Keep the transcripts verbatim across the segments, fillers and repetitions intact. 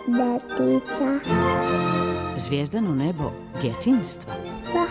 Betica. Zvijezdano nebo djetinjstva. Da.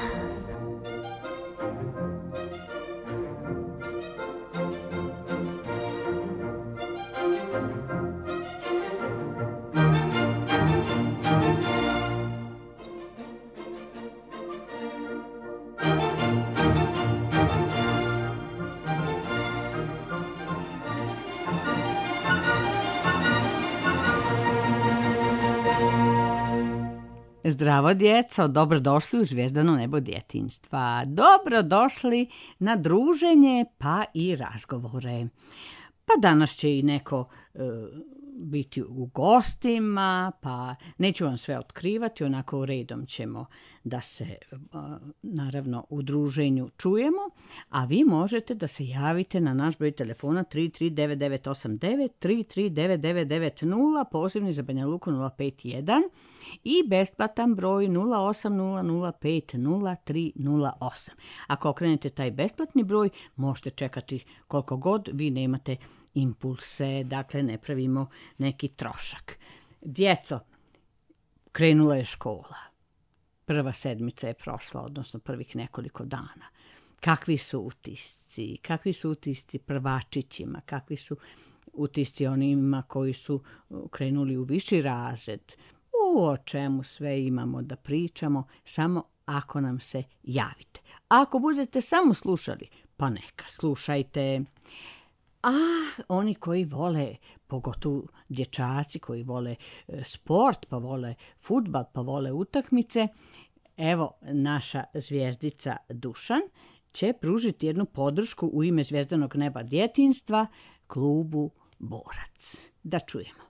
Zdravo djeco, dobrodošli u Zvijezdano nebo djetinjstva. Dobrodošli na druženje pa i razgovore. Pa danas će i neko e, biti u gostima, pa neću vam sve otkrivati, onako redom ćemo da se e, naravno u druženju čujemo, a vi možete da se javite na naš broj telefona tri tri devet devet osam devet tri tri devet devet devet nula, pozivni za Banja Luku nula pet jedan i besplatan broj nula osam nula nula pet nula tri nula osam. Ako okrenete taj besplatni broj, možete čekati koliko god vi nemate impulse, dakle ne pravimo neki trošak. Djeco, krenula je škola. Prva sedmica je prošla, odnosno prvih nekoliko dana. Kakvi su utisci? Kakvi su utisci prvačićima? Kakvi su utisci onima koji su krenuli u viši razred? O čemu sve imamo da pričamo, samo ako nam se javite. A ako budete samo slušali, pa neka, slušajte. A oni koji vole, pogotovo dječaci koji vole sport, pa vole fudbal, pa vole utakmice, evo naša zvijezdica Dušan će pružiti jednu podršku u ime Zvijezdanog neba djetinjstva klubu Borac. Da čujemo.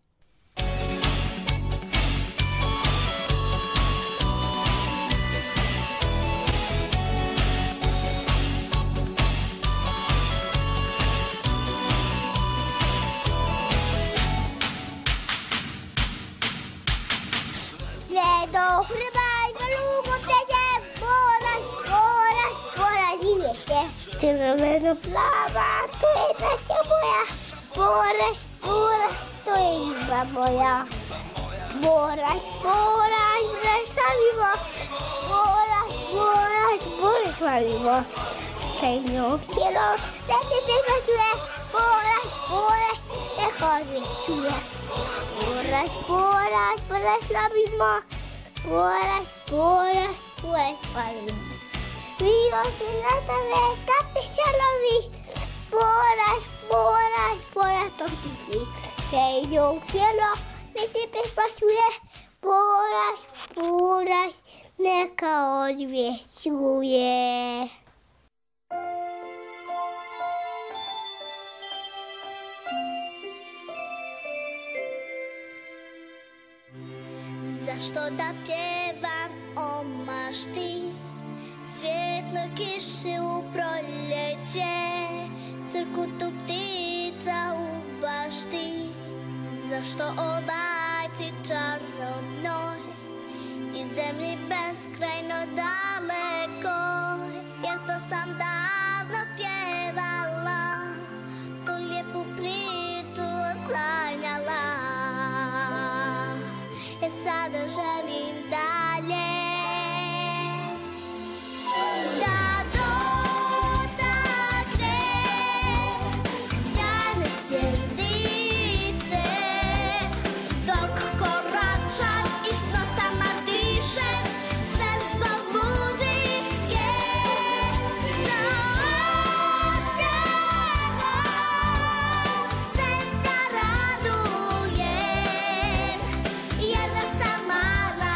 Do Hrvaj, Malugo, Tedje, Borac, Borac, Borac i vjeke. Crveno plava, to je naša boja. Borac, Borac, to je ljubav moja. Borac, Borac, ne slavimo. Borac, Borac, Borac slavimo. Sejno, cijelo, sve se prepazuje. Borac, Borac, neka odvijek čuje. Borac, Borac, Borac slavimo. Borac, Borac, Borac slavimo. Vivo se na tebe, kapišalovi. Borac, Borac, Borac to ti si. Sejno, cijelo, sve se prepazuje. Borac, Borac, neka odvijek čuje. Zašto da pjevam o mašti, svjetloj kiši u proljeće, crkutu ptica u bašti? Zašto o bajci čarobnoj i zemlji beskrajno daleko, jer to sam davno pjevala, tu lijepu priču sanjala. Ja sada želim dalje da dotakne sjajne zvjezdice, dok koračam i s notama dišem, sve zbog muzike. Osjećam sve da radujem, jer da sam mala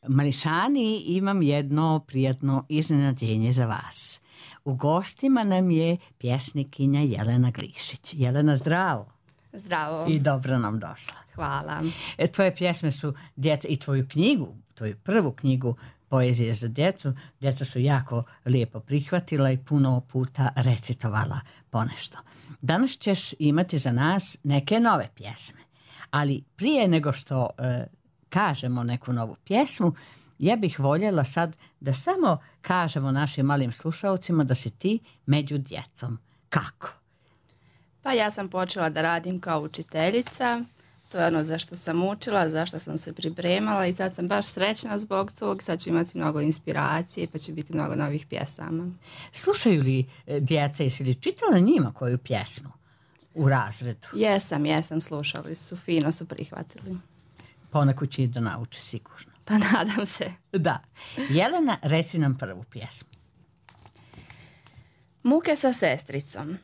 Mališani, imam jedno prijatno iznenađenje za vas. U gostima nam je pjesnikinja Jelena Glišić. Jelena, zdravo. Zdravo. I dobro nam došla. Hvala. E, tvoje pjesme su djeca i tvoju knjigu, tvoju prvu knjigu Poezije za djecu, djeca su jako lijepo prihvatila i puno puta recitovala ponešto. Danas ćeš imati za nas neke nove pjesme, ali prije nego što e, kažemo neku novu pjesmu, ja bih voljela sad da samo kažemo našim malim slušalcima da si ti među djecom. Kako? Pa ja sam počela da radim kao učiteljica. To je ono za što sam učila, za što sam se pripremala i sad sam baš srećna zbog tog. Sad ću imati mnogo inspiracije pa će biti mnogo novih pjesama. Slušaju li e, djeca, jesi li čitala njima koju pjesmu u razredu? Jesam, jesam, slušali su, fino su prihvatili. Poneku će i da nauče sigurno. Pa nadam se. Da. Jelena, reci nam prvu pjesmu. Muke sa sestricom.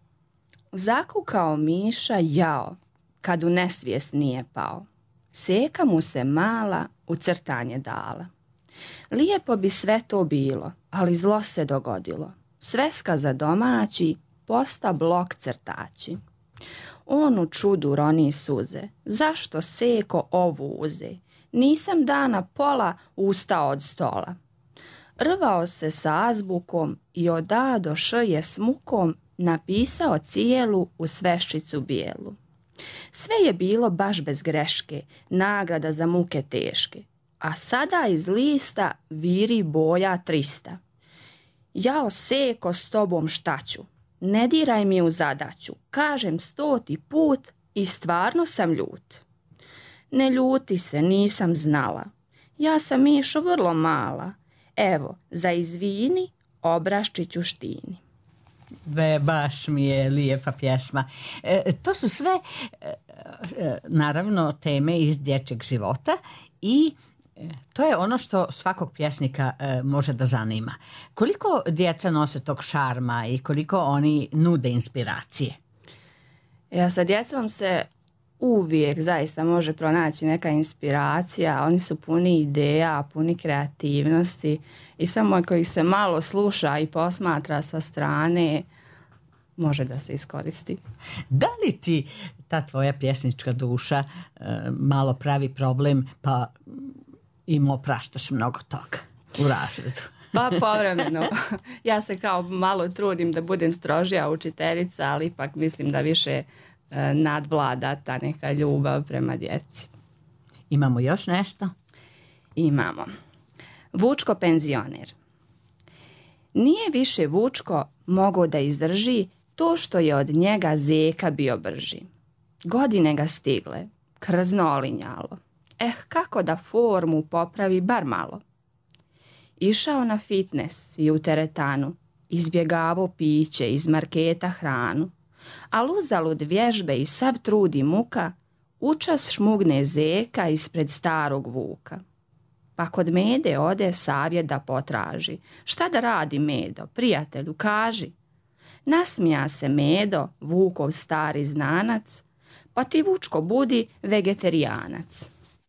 Zakukao miša jao, kad u nesvijest nije pao. Seka mu se mala u crtanje dala. Lijepo bi sve to bilo, ali zlo se dogodilo. Sveska za domaći, posta blok crtači. On u čudu roni suze, zašto seko ovu uze? Nisam dana pola ustao od stola. Rvao se sa azbukom i od A do Š je s mukom napisao cijelu u sveščicu bijelu. Sve je bilo baš bez greške, nagrada za muke teške. A sada iz lista viri boja trista. Jao seko s tobom šta ću? Ne diraj mi u zadaću, kažem stoti put i stvarno sam ljut. Ne ljuti se, nisam znala. Ja sam Mišo vrlo mala. Evo, za izvini, obraščiću štini. Be, baš mi je lijepa pjesma. E, to su sve, e, e, naravno, teme iz dječjeg života i e, to je ono što svakog pjesnika e, može da zanima. Koliko djeca nose tog šarma i koliko oni nude inspiracije? Ja sa djecom se uvijek zaista može pronaći neka inspiracija, oni su puni ideja, puni kreativnosti i samo ako ih se malo sluša i posmatra sa strane, može da se iskoristi. Da li ti ta tvoja pjesnička duša e, malo pravi problem pa im opraštaš mnogo toga u razredu? Pa povremeno. Ja se kao malo trudim da budem strožija učiteljica, ali ipak mislim da više e, nadvlada ta neka ljubav prema djeci. Imamo još nešto? Imamo. Vučko penzioner. Nije više Vučko mogao da izdrži to što je od njega zeka bio brži. Godine ga stigle, krzno olinjalo. Eh, kako da formu popravi bar malo. Išao na fitness i u teretanu, izbjegavao piće iz marketa hranu, al uzalud vježbe i sav trud i muka, učas šmugne zeka ispred starog Vuka. Pa kod Mede ode savjet da potraži. Šta da radi Medo, prijatelju, kaži. Nasmija se Medo, Vukov stari znanac, pa ti Vučko budi vegetarijanac.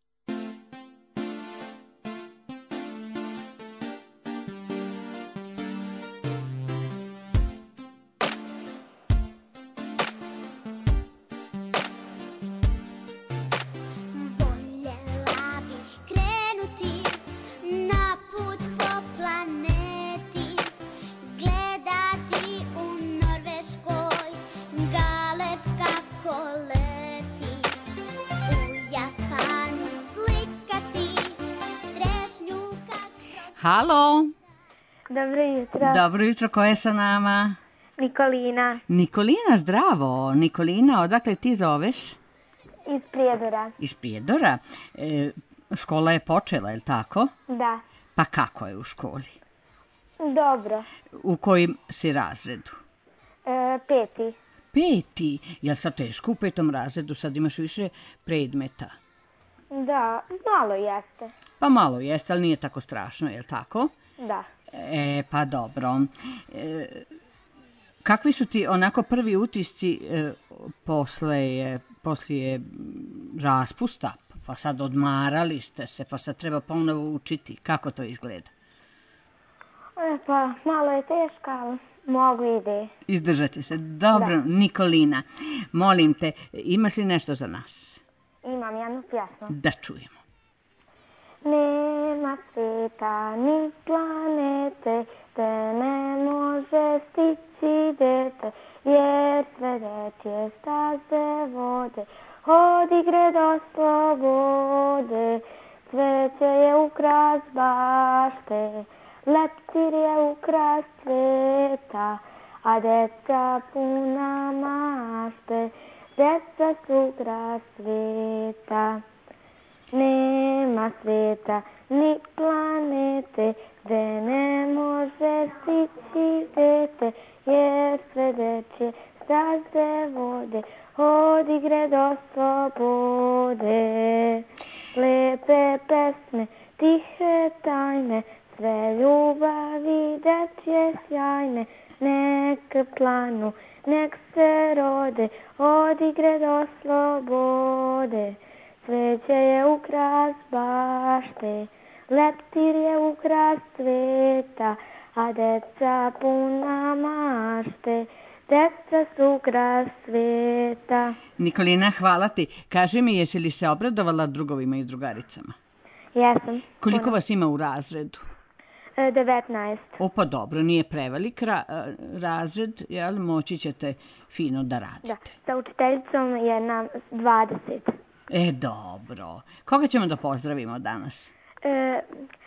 Voljela bih krenuti na put po planeti, gledati u Norveškoj galeb kako leti, u Japanu slikati strešnju kad... Halo, Dobro jutro. dobro jutro, ko je sa nama? Nikolina Nikolina, zdravo. Nikolina, odakle ti zoveš? iz Prijedora. Iz Prijedora. E, škola je počela, je li tako? Da. Pa kako je u školi? Dobro. U kojim si razredu? E, peti. Peti. Jel sad teško u petom razredu? Sad imaš više predmeta. Da, malo jeste. Pa malo jeste, ali nije tako strašno, je li tako? Da. E, pa dobro. E, kakvi su ti onako prvi utisci e, posle, poslije raspusta, Pa sad odmarali ste se, pa sad treba ponovo učiti. Kako to izgleda? E, pa malo je teška, ali mogu ide. Izdržat će se. Dobro, Nikolina, molim te, imaš li nešto za nas? Imam jednu pjesmu. Da čujemo. Nema sveta ni planete, te ne može stići dete, jer sve dečje staze vode, od igre do slobode. Cveće je ukras bašte, leptir je ukras sveta, a deca puna mašte, deca su ukras sveta. Nema sveta ni planete, gde ne može stići dete, jer sve dečje staze vode, od igre do slobode. Lepe pesme, tihe tajne, sve ljubavi dečje sjajne, nek planu, nek se rode, od igre do slobode. Cveće je ukras bašte, leptir je ukras sveta, a deca puna mašte, deca su ukras sveta. Nikolina, hvala ti. Kaži mi, jesi li se obradovala drugovima i drugaricama? Jesam. Koliko vas ima u razredu? E, devetnaest. O, pa dobro, nije prevelik ra razred, jel? Moći ćete fino da radite. Da, sa učiteljicom je nam dvadeset. E, dobro. Koga ćemo da pozdravimo danas? E, e,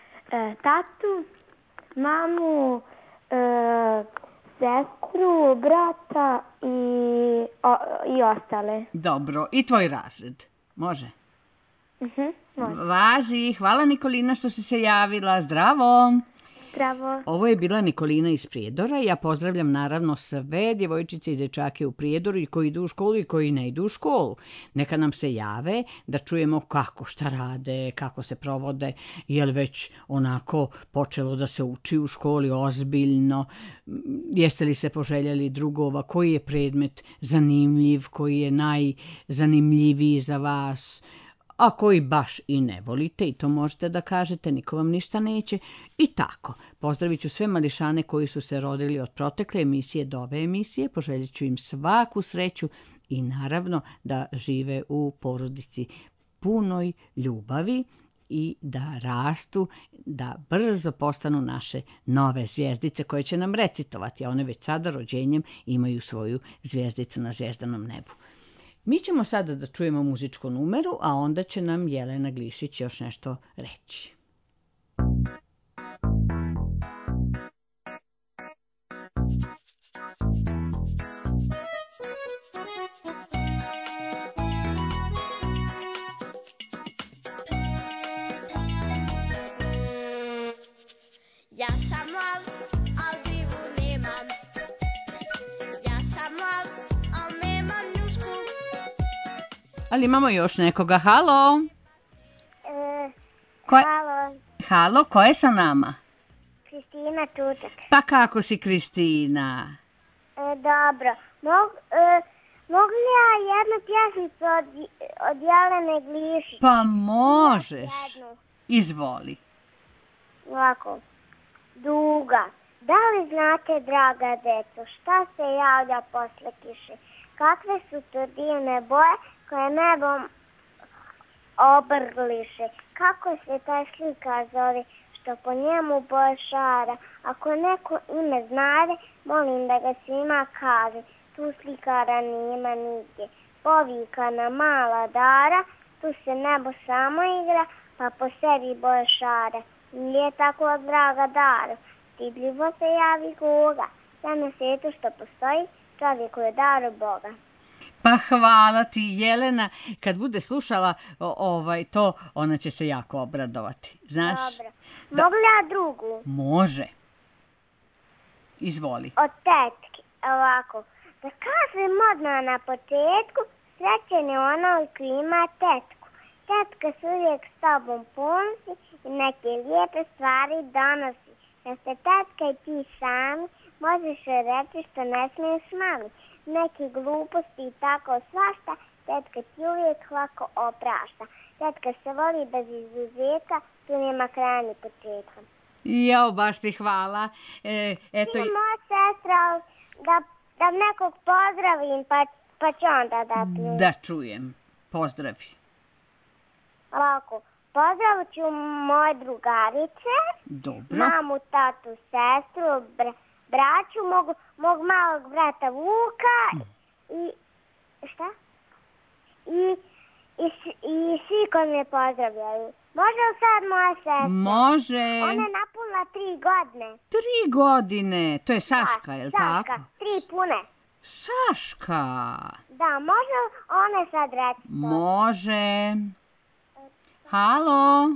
tatu, mamu, e, sestru, brata i, o, i ostale. Dobro. I tvoj razred? Može? Mhm, može. Važi. Hvala, Nikolina, što si se javila. Zdravo! Zdravo. Ovo je bila Nikolina iz Prijedora. Ja pozdravljam naravno sve djevojčice i dečake u Prijedoru i koji idu u školu i koji ne idu u školu. Neka nam se jave da čujemo kako, šta rade, kako se provode, je li već onako počelo da se uči u školi ozbiljno, jeste li se poželjeli drugova, koji je predmet zanimljiv, koji je najzanimljiviji za vas, a koji baš i ne volite, i to možete da kažete, niko vam ništa neće. I tako, pozdravit ću sve mališane koji su se rodili od protekle emisije do ove emisije, poželjit ću im svaku sreću i naravno da žive u porodici punoj ljubavi i da rastu, da brzo postanu naše nove zvijezdice koje će nam recitovati, a one već sada rođenjem imaju svoju zvijezdicu na zvijezdanom nebu. Mi ćemo sada da čujemo muzičku numeru, a onda će nam Jelena Glišić još nešto reći. Ja sam lav, al divu nemam. Ja sam lav, al nemam njušku. Ali imamo još nekoga. Halo? E, Ko je? halo, Halo, ko je sa nama? Kristina Čučak. Pa kako si, Kristina? E, dobro. Mog, e, mogu li ja jednu pjesmicu od, od Jelene Glišić? Pa možeš. Jednu. Izvoli. Ovako. Duga. Da li znate, draga deco, šta se javlja posle kiše? Kakve su to divne boje koje nebom obrgliše? Kako se ta slika zove, što po njemu boje šara? Ako neko ime znade, molim da ga svima kaže. Tu slikara nima nigdje. Povikana mala dara, tu se nebo samo igra, pa po sebi boje šara. Nije tako, draga dara, stidljivo se javi kuga. Sve na svijetu što postoji, čovjeku je dar od Boga. Pa hvala ti, Jelena. Kad bude slušala o, ovaj to, ona će se jako obradovati. Znaš? Dobro. Da. Mogu li ja drugu? Može. Izvoli. Od tetke, ovako. Da kažem odmah na početku, srećen je onaj koji ima tetku. Tetka se uvijek s tobom ponosi i neke lijepe stvari donosi. Da ste tetka i ti sami, možeš joj reći što ne smiješ mami. Neki gluposti i tako svašta, tetka ti uvijek lako oprašta. Tetka se voli bez izuzetka, tu nema kraja ni početka. Jao, baš ti hvala. E, eto... Ti moja sestra, da, da nekog pozdravim, pa, pa ću onda da ti... Da čujem. Pozdravi. Lako. Pozdravit ću moje drugarice, Dobro. mamu, tatu, sestru, br braću, mog, mog malog brata Vuka i... šta? I, i, i svi koji me pozdravljaju. Može li sad moja sestra? Može. Ona je napunila tri godine. Tri godine. To je Saška, je li tako? Saška, tri pune. Saška. Da, može li ona sad reći to? Može. Halo.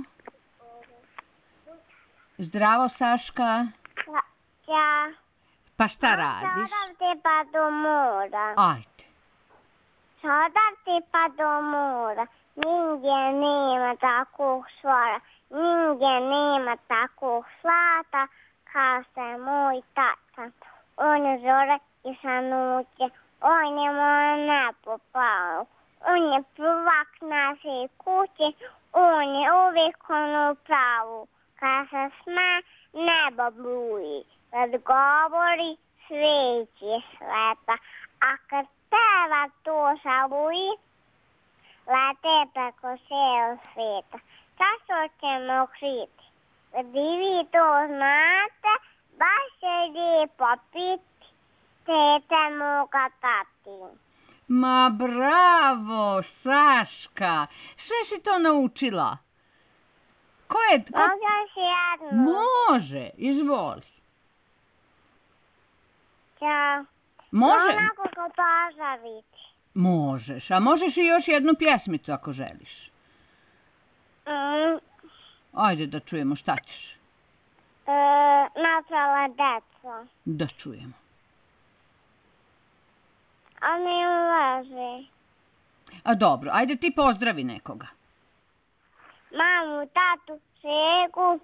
Zdravo, Saška. Ja. Pa šta radiš? Sada te pa do mora. Ajde. Sada te pa do mora. Nigdje nema takvog svora. Nigdje nema takvog slata kao što je moj tata. On je zore i sanuće. On je moje nebo pao. On je prvak naše kuće. On je uvijek onu pravu. Kad se sme, nebo bluji. Kad govori, sveći sveta. A kad peva to žaluji, lete preko cijel svijeta. Často ćemo kriti. Kad i vi to znate, baš je lijepo piti. Tete moga tati. Ma bravo, Saška. Sve si to naučila. Ko je... Ko... Može još jednu? Može, izvoli. Ja. Može? Onako ko požariti. Možeš, a možeš i još jednu pjesmicu ako želiš. Mm, Ajde da čujemo šta ćeš. e, naprala deco. Da čujemo. A ne ulaži. A dobro, ajde ti pozdravi nekoga. Mamu, tatu, šegu,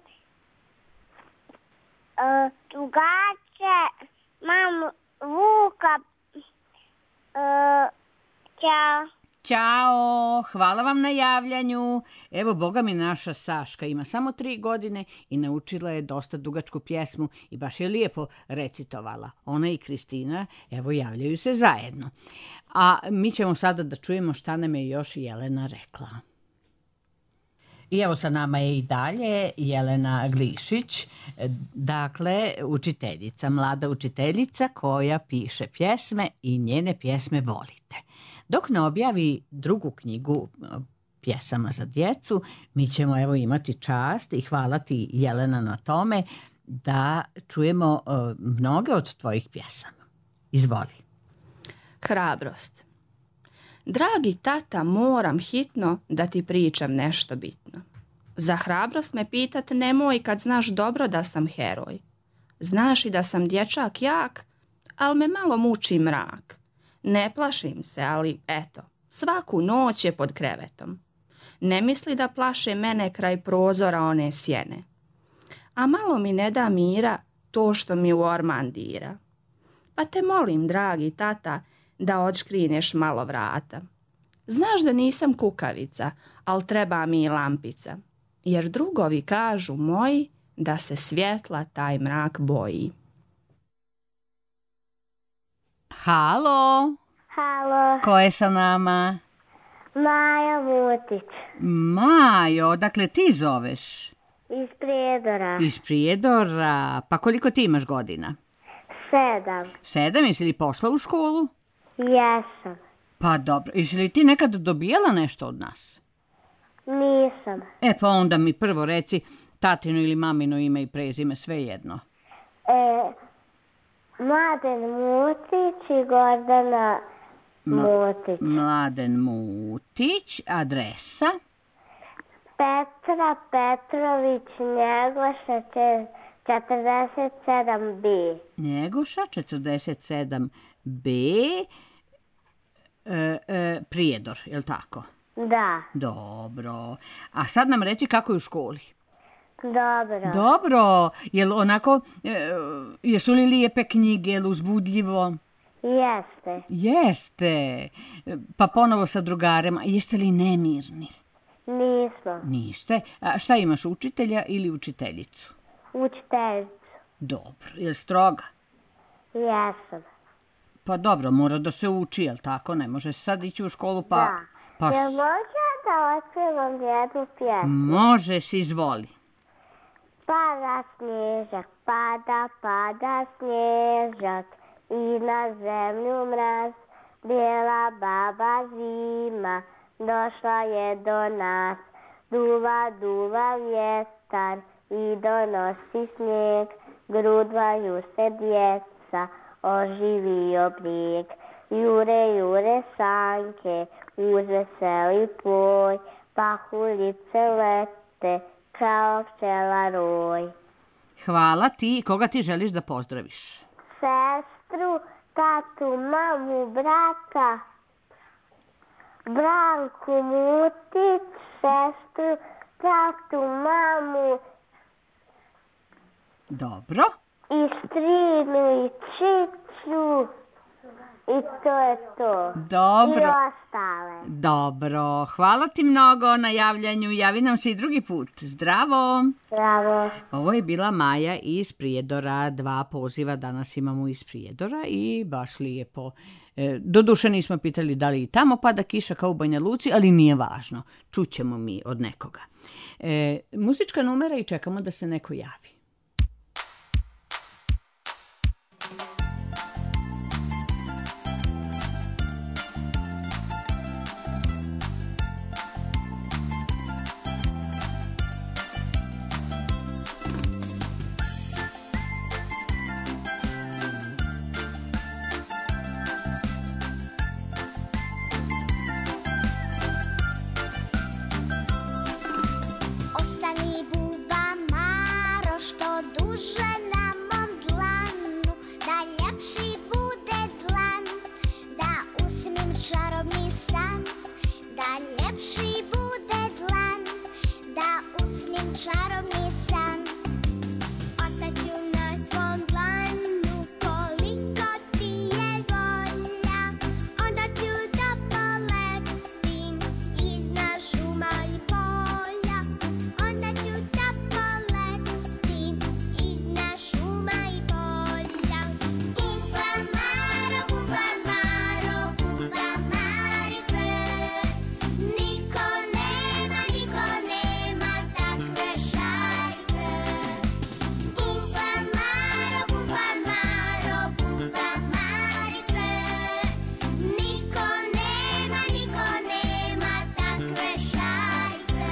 e, drugače, mamu, Vuka, e, ćao. Ćao, hvala vam na javljanju. Evo, boga mi, naša Saška ima samo tri godine i naučila je dosta dugačku pjesmu i baš je lijepo recitovala. Ona i Kristina, evo, javljaju se zajedno. A mi ćemo sada da čujemo šta nam je još Jelena rekla. I evo sa nama je i dalje Jelena Glišić, dakle učiteljica, mlada učiteljica koja piše pjesme i njene pjesme volite. Dok ne objavi drugu knjigu pjesama za djecu, mi ćemo evo imati čast i hvala ti, Jelena, na tome da čujemo uh, mnoge od tvojih pjesama. Izvoli. Hrabrost. Dragi tata, moram hitno da ti pričam nešto bitno. Za hrabrost me pitat nemoj kad znaš dobro da sam heroj. Znaš i da sam dječak jak, al me malo muči mrak. Ne plašim se, ali eto, svaku noć je pod krevetom. Ne misli da plaše mene kraj prozora one sjene. A malo mi ne da mira to što mi u orman dira. Pa te molim, dragi tata, da odškrineš malo vrata. Znaš da nisam kukavica, al treba mi i lampica. Jer drugovi kažu moji da se svjetla taj mrak boji. Halo, Halo, ko je sa nama? Maja Mutić, Majo, dakle ti zoveš? iz Prijedora, Iz Prijedora. Pa koliko ti imaš godina? sedam, Sedam, jesi li pošla u školu? jesam, Pa dobro, jesi li ti nekad dobijala nešto od nas? nisam, E pa onda mi prvo reci tatino ili mamino ime i prezime, sve jedno. e, Mladen Mutić i Gordana Mutić, Mladen Mutić, adresa? Petra Petrović Njegoša četrdeset sedam B, Njegoša, četrdeset sedam B, e, e, Prijedor, je li tako? da, Dobro. A sad nam reci kako je u školi. dobro, Dobro. Jel onako, e, jesu li lijepe knjige, jel uzbudljivo? Jeste. Jeste. Pa ponovo sa drugarima. Jeste li nemirni? Nismo. Niste. A šta imaš, učitelja ili učiteljicu? Učiteljicu. Dobro. Je li stroga? Jesam. Pa dobro, mora da se uči, jel tako? Ne može sad ići u školu pa... Da. pa Jel može da otpevam jednu pjesmu? Možeš, izvoli. Pada snježak, pada, pada snježak i na zemlju mraz. Bijela baba zima došla je do nas. Duva, duva vjetar i donosi snijeg. Grudvaju se djeca, oživio brijeg. Jure, jure sanke uz veseli poj, pahulice lete kao pčela roj. Hvala ti. Koga ti želiš da pozdraviš? Sestru, tatu, mamu, brata, Branku Mutić, sestru, tatu, mamu Dobro. i strinu i čiču i to je to. Dobro. I ostale. Dobro. Hvala ti mnogo na javljanju. Javi nam se i drugi put. Zdravo. Bravo. Ovo je bila Maja iz Prijedora. Dva poziva danas imamo iz Prijedora i baš lijepo. E, doduše nismo pitali da li i tamo pada kiša kao u Banja Luci, ali nije važno. Čućemo mi od nekoga. E, muzička numera i čekamo da se neko javi. Ostani buba Maro što duže na mom dlanu, da ljepši bude dlan, da usnim čarobni san, da ljepši bude dlan, da usnim čarobni san. Ostaću na tvom dlanu koliko ti je volja, onda ću da poletim iznad šuma i polja. Onda ću da poletim iznad šuma i polja. Buba Maro, buba Maro, buba Marice, niko nema, niko nema takve šarice. Buba Maro, buba Maro, buba Marice, niko nema, niko nema takve šarice.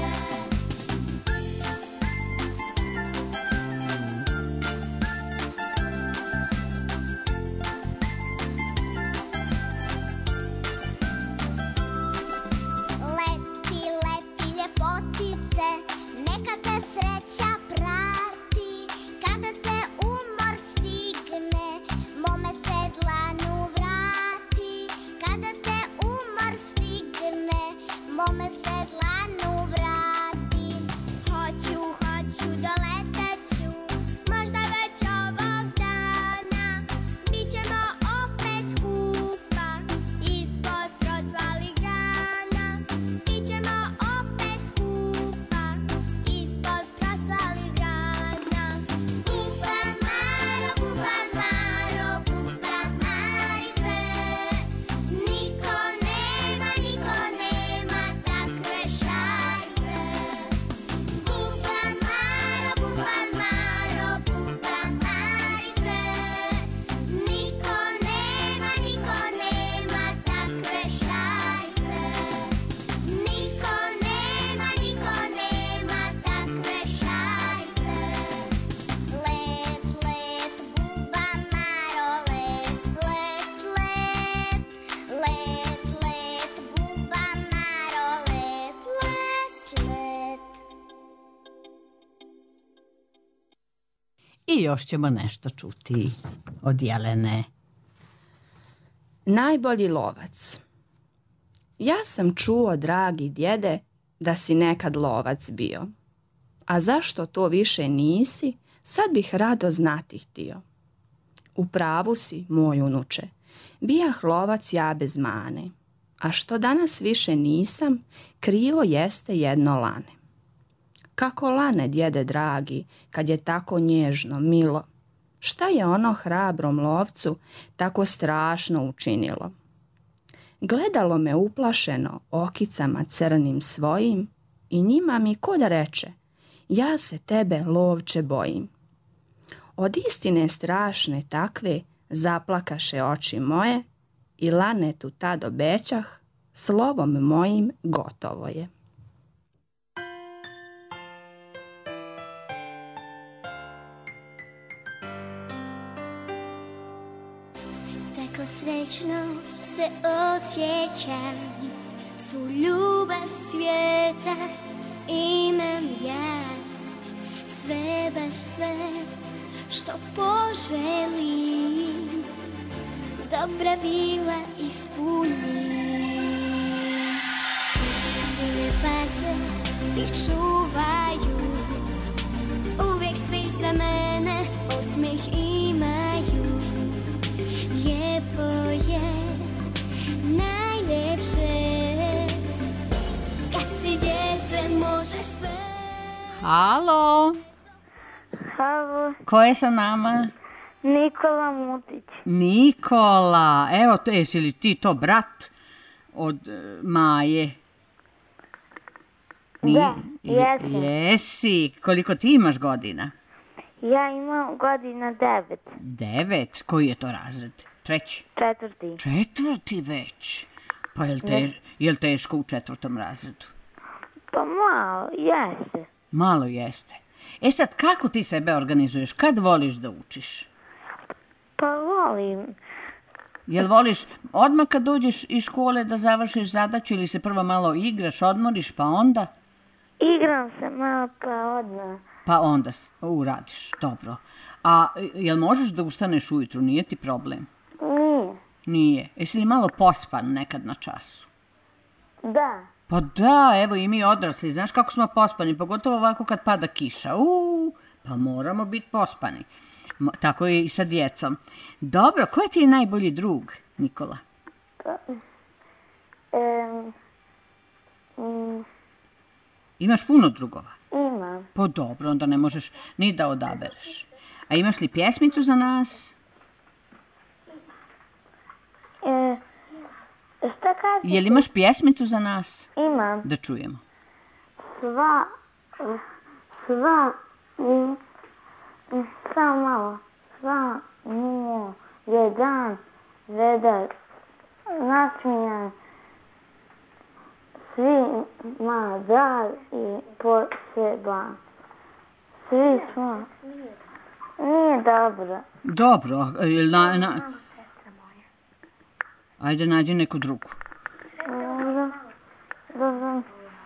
Leti, leti ljepotice, neka te sreća prati. Kada te umor stigne, mome se dlanu vrati. Kada te umor stigne, mome se dlanu vrati. Hoću, hoću, doleteću, možda već ovog dana. Bićemo opet skupa, ispod procvalih grana. Bićemo opet skupa, ispod procvalih grana. Buba Maro, buba Maro, buba Marice, niko nema, niko nema takve šarice. Buba Maro, buba Maro, buba Marice, niko nema, niko nema takve šarice. Niko nema, niko nema takve šarice. Let, let, buba Maro, let, let, let. Let, let, buba Maro, let, let, let. I još ćemo nešto čuti od Jelene. Najbolji lovac. Ja sam čuo, dragi djede, da si nekad lovac bio. A zašto to više nisi, sad bih rado znati htio. U pravu si, moj unuče, bijah lovac ja bez mane, a što danas više nisam, krivo jeste jedno lane. Kako lane, djede dragi, kad je tako nježno, milo, šta je ono hrabrom lovcu tako strašno učinilo? Gledalo me uplašeno okicama crnim svojim i njima mi ko da reče, ja se tebe, lovče, bojim. Od istine strašne takve zaplakaše oči moje i lanetu tad obećah, slovom mojim gotovo je. Tako srećno se osjećam, svu ljubav svijeta imam ja, sve baš sve što poželim, dobra bila ispunim. Svi me paze i čuvaju, uvijek svi za mene osmijeh imaju. Lijepo je, najljepše, kad si dijete možeš sve. Halo, Halo, ko je sa nama? Nikola Mutić. Nikola, evo, to, jesi li ti to brat od e, Maje? Da, Je- jesam. Jesi, koliko ti imaš godina? Ja imam godina devet, Devet, koji je to razred? Treći? četvrti. Četvrti već. Pa je li, tež, je li teško u četvrtom razredu? Pa malo, jeste. Malo jeste. E sad, kako ti sebe organizuješ? Kad voliš da učiš? Pa volim. Jel voliš odmah kad dođeš iz škole da završiš zadaću ili se prvo malo igraš, odmoriš pa onda? Igram se malo pa odmah. Pa onda s- uradiš, dobro. A jel možeš da ustaneš ujutru, nije ti problem? Nije. Nije. Jesi li malo pospan nekad na času? Da. Pa da, evo i mi odrasli, znaš kako smo pospani, pogotovo ovako kad pada kiša. Uuu, pa moramo biti pospani. Mo- Tako je i sa djecom. Dobro, ko je ti najbolji drug, Nikola? Em, mm, Imaš puno drugova? imam. Pa dobro, onda ne možeš ni da odabereš. A imaš li pjesmicu za nas? E, šta kažeš? Jel imaš pjesmicu za nas? Imam. Da čujemo. Sva, sva, mm, mm, samo malo. Sva nije je dan vedar, nasmijan, svima drag i poseban. Svi smo. Nije dobro. Dobro, a jel na, na... Ajde, nađi neku drugu. Dobro. Dobro.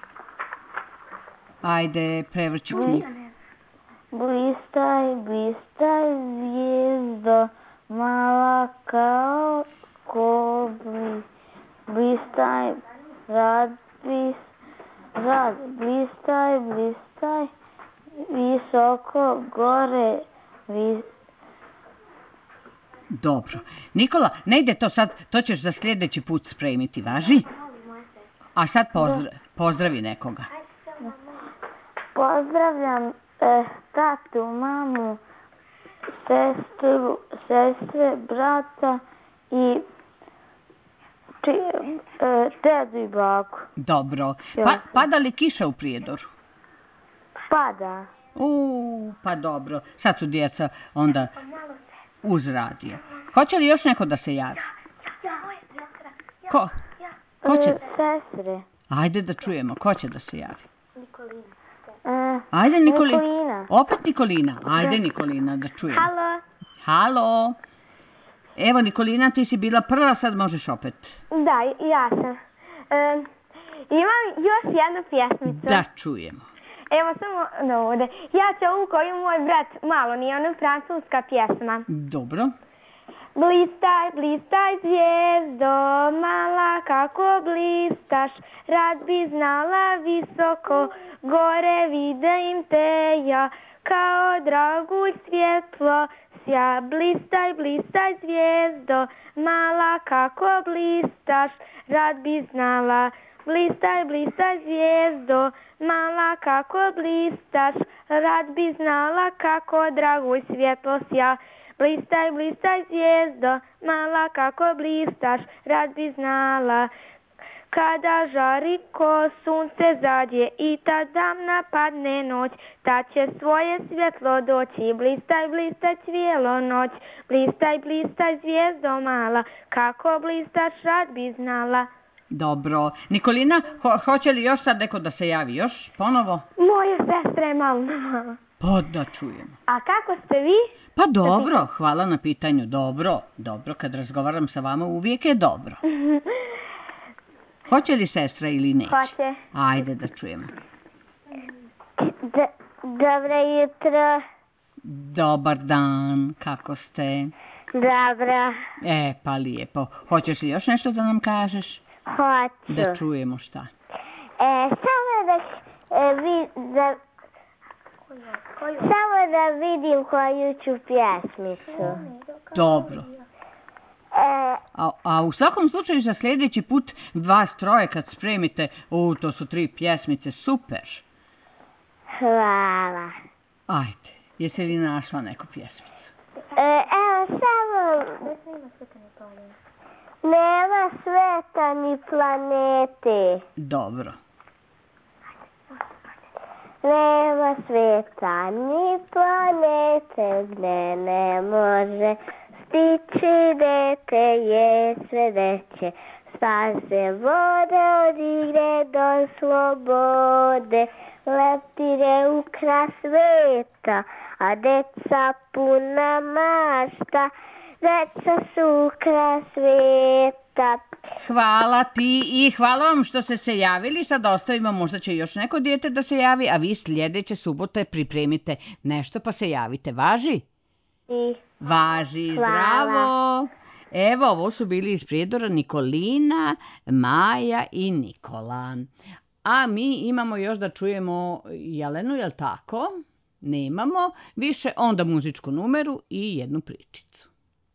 Ajde, prevrći knjigu. Blistaj, blistaj, zvijezdo, mala kao kobli. Blistaj, rad, blis, rad, blistaj, blistaj, visoko gore, vis, Dobro. Nikola, ne ide to sad, to ćeš za sljedeći put spremiti, važi? A sad pozdra, pozdravi nekoga. Pozdravljam eh, tatu, mamu, sestru, sestre, brata i či, eh, dedu i baku. Dobro. Pa, pada li kiša u Prijedoru? Pada. U, pa dobro. Sad su djeca onda uz radio. Hoće li još neko da se javi? Ko? Ko će? Eh, sestre. Ajde da čujemo. Ko će da se javi? Eh, Ajde, Nikoli... Nikolina. Opet Nikolina. Ajde, Nikolina, da čujemo. Halo. Halo. Evo, Nikolina, ti si bila prva, sad možeš opet. Da, ja sam. E, imam još jednu pjesmicu. Da čujemo. Evo samo da ovdje. Ja ću ovu koju moj brat malo, nije ona francuska pjesma. Dobro. Blistaj, blistaj zvijezdo, mala kako blistaš, rad bi znala visoko, gore vidim te ja, kao dragulj svjetlo, svjetlosja. Blistaj, blistaj zvijezdo, mala kako blistaš, rad bi znala. Blistaj, blistaj zvijezdo, mala kako blistaš, rad bi znala kako dragoj svjetlosja. Blistaj, blistaj zvijezdo, mala kako blistaš, rad bi znala. Kada žari ko sunce zađe i tad dam napadne noć, tad će svoje svjetlo doći. Blistaj, blistaj cijelo noć, blistaj, blistaj zvijezdo mala, kako blistaš rad bi znala. Dobro. Nikolina, ho hoće li još sad neko da se javi? Još ponovo? Moja sestra je malo mala. Pa da čujem. A kako ste vi? Pa dobro, hvala na pitanju. Dobro, dobro, kad razgovaram sa vama uvijek je dobro. Hoće li sestra ili neće? Hoće. Ajde da čujemo. D dobro jutro. Dobar dan, kako ste? Dobro. E, pa lijepo. Hoćeš li još nešto da nam kažeš? Hoću. Da čujemo šta. E, samo da, e, vi, da, samo da vidim koju ću pjesmicu. Dobro. E, A, a u svakom slučaju za sljedeći put vas troje kad spremite, u, to su tri pjesmice, super. hvala. Ajde, jesi li našla neku pjesmicu? E, evo samo... Nema sveta ni planete. Dobro. Nema sveta ni planete gdje ne može stići dete je sve veće. Staze vode od igre do slobode, leptire ukras sveta, a deca puna mašta. Deca su ukras sveta. Hvala ti i hvala vam što ste se javili. Sad ostavimo, možda će još neko dijete da se javi, a vi sljedeće subote pripremite nešto pa se javite. Važi? I Važi, hvala. zdravo. Evo, ovo su bili iz Prijedora Nikolina, Maja i Nikola. A mi imamo još da čujemo Jelenu, jel tako? Nemamo. Više onda muzičku numeru i jednu pričicu.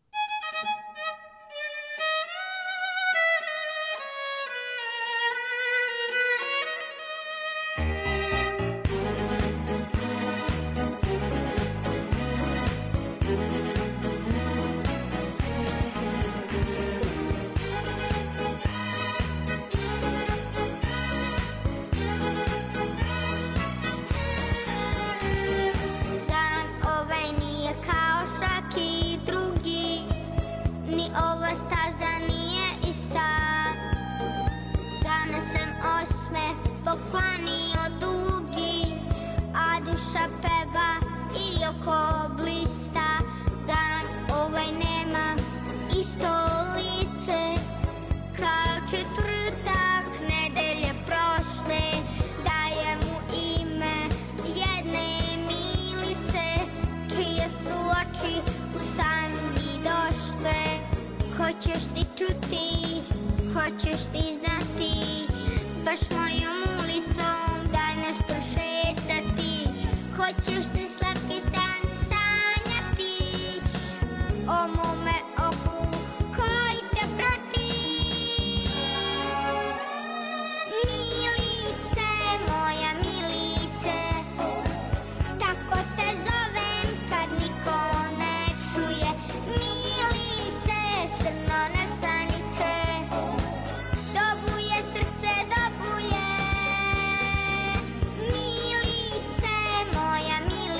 Dan ovaj nije kao svaki drugi, ni ova staza nije ista. Danas sam osmeh poklanio dugi, a duša peva i oko blista. Dan ovaj nema isto lice kao četvrtak nedelje prošle. Daje mu ime jedne milice, čije su oči u san mi došle. Hoćeš ti čuti, hoćeš ti znati, baš mojom ulicom danas prošetati. Hoćeš ti slatki san sanjati o mome oku koji te prati. Milice, moja milice, tako te zovem kad niko ne čuje. Milice, srno na sanice, dobuje srce, dobuje. Milice, moja milice,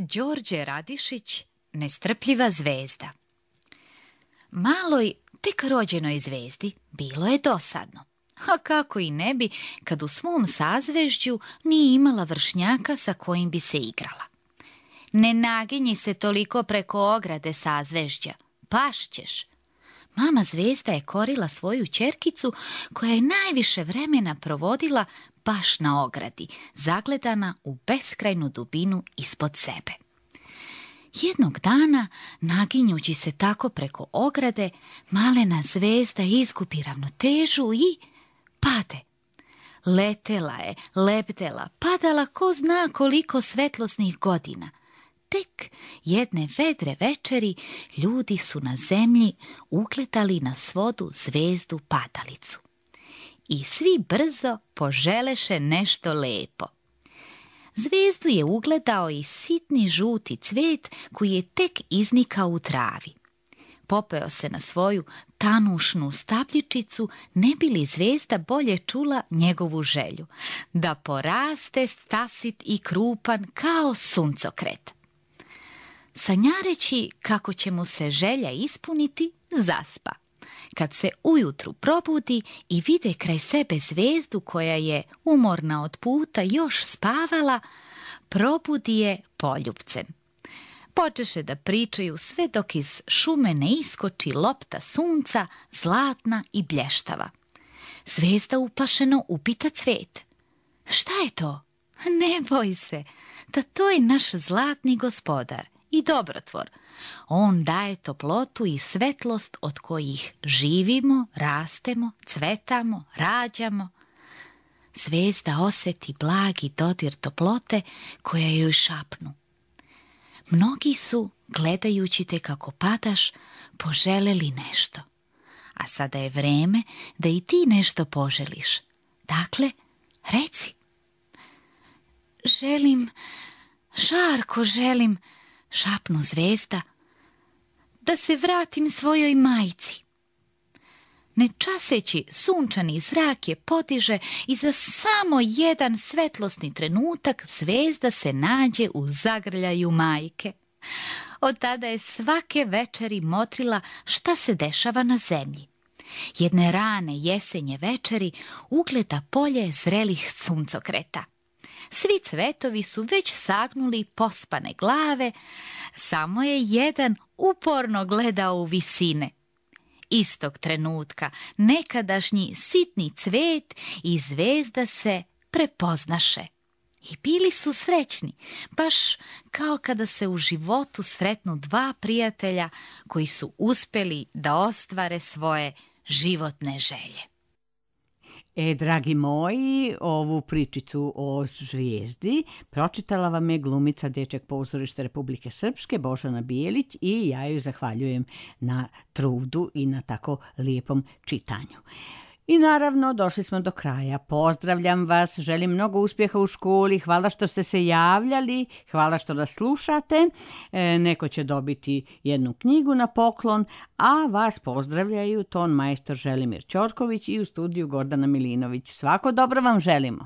Đorđe Radišić, Nestrpljiva zvezda. Maloj, tek rođenoj zvezdi bilo je dosadno. A kako i ne bi, kad u svom sazvežđu nije imala vršnjaka sa kojim bi se igrala. Ne naginji se toliko preko ograde sazvežđa, pašćeš. Mama zvezda je korila svoju ćerkicu koja je najviše vremena provodila baš na ogradi, zagledana u beskrajnu dubinu ispod sebe. Jednog dana, naginjući se tako preko ograde, malena zvezda izgubi ravnotežu i pade. Letela je, lebdela, padala ko zna koliko svetlosnih godina. Tek jedne vedre večeri ljudi su na zemlji ugledali na svodu zvezdu padalicu. I svi brzo poželeše nešto lepo. Zvezdu je ugledao i sitni žuti cvet koji je tek iznikao u travi. Popeo se na svoju tanušnu stabljičicu, ne bi li zvezda bolje čula njegovu želju, da poraste stasit i krupan kao suncokret. Sanjareći kako će mu se želja ispuniti, zaspa. Kad se ujutru probudi i vide kraj sebe zvezdu koja je, umorna od puta, još spavala, probudi je poljupcem. Počeše da pričaju sve dok iz šume ne iskoči lopta sunca, zlatna i blještava. Zvezda uplašeno upita cvet. Šta je to? Ne boj se, da to je naš zlatni gospodar i dobrotvor. On daje toplotu i svetlost od kojih živimo, rastemo, cvetamo, rađamo. Zvezda osjeti blagi dodir toplote koja joj šapnu. Mnogi su, gledajući te kako padaš, poželeli nešto. A sada je vreme da i ti nešto poželiš. Dakle, reci. Želim, žarko želim, šapnu zvezda, da se vratim svojoj majci. Ne časeći, sunčani zrak je podiže i za samo jedan svetlosni trenutak zvezda se nađe u zagrljaju majke. Od tada je svake večeri motrila šta se dešava na zemlji. Jedne rane jesenje večeri ugleda polje zrelih suncokreta. Svi cvetovi su već sagnuli pospane glave, samo je jedan uporno gledao u visine. Istog trenutka nekadašnji sitni cvet i zvezda se prepoznaše. I bili su srećni, baš kao kada se u životu sretnu dva prijatelja koji su uspjeli da ostvare svoje životne želje. E, dragi moji, ovu pričicu o zvijezdi pročitala vam je glumica Dječjeg pozorišta Republike Srpske Božana Bijelić i ja joj zahvaljujem na trudu i na tako lijepom čitanju. I naravno, došli smo do kraja. Pozdravljam vas, želim mnogo uspjeha u školi, hvala što ste se javljali, hvala što nas slušate. E, neko će dobiti jednu knjigu na poklon, a vas pozdravljaju ton majstor Želimir Ćorković i u studiju Gordana Milinović. Svako dobro vam želimo.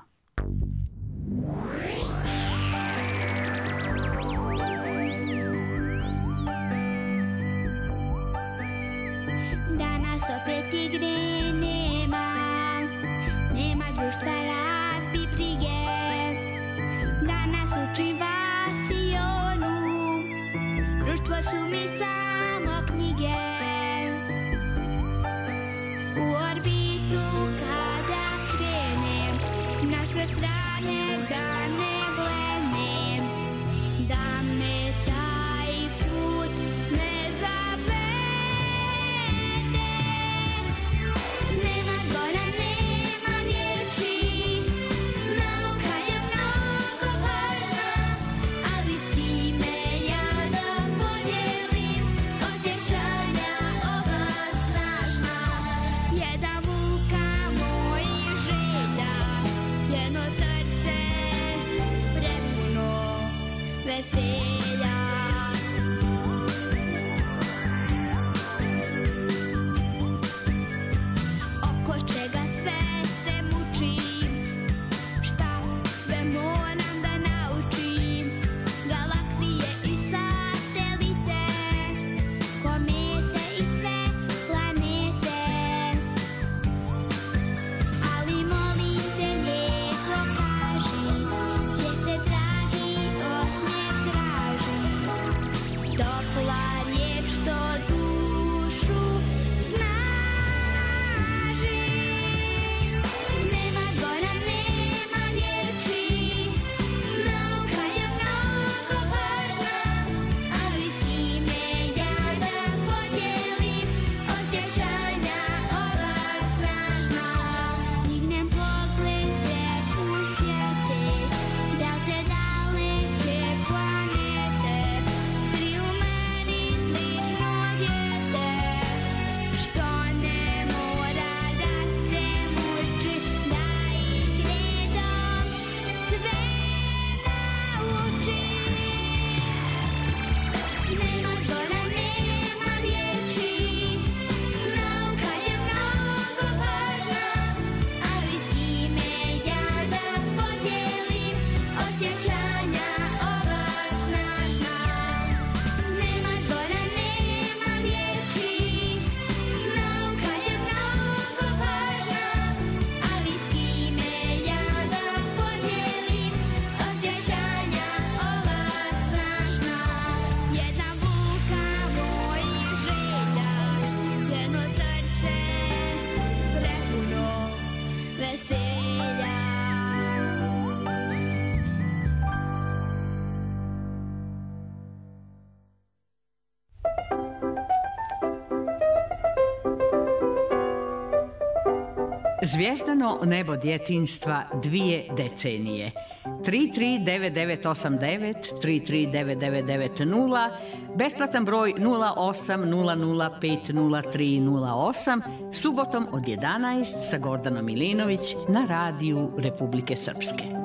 Danas opet igre nema društva, razbi brige. Danas učim vas i onu, društvo su mi samo knjige. U orbitu kada krenem, na sve strane da ne glednem, da me taj put ne zavede. Nema zgora, nema riječi, nauka je mnogo važna, ali s kime ja da podijelim Zvijezdano nebo djetinjstva dvije decenije. tri tri devet devet osam devet, tri tri devet devet devet nula, besplatan broj nula osam nula nula pet nula tri nula osam, subotom od jedanaest sa Gordanom Milinović na radiju Republike Srpske.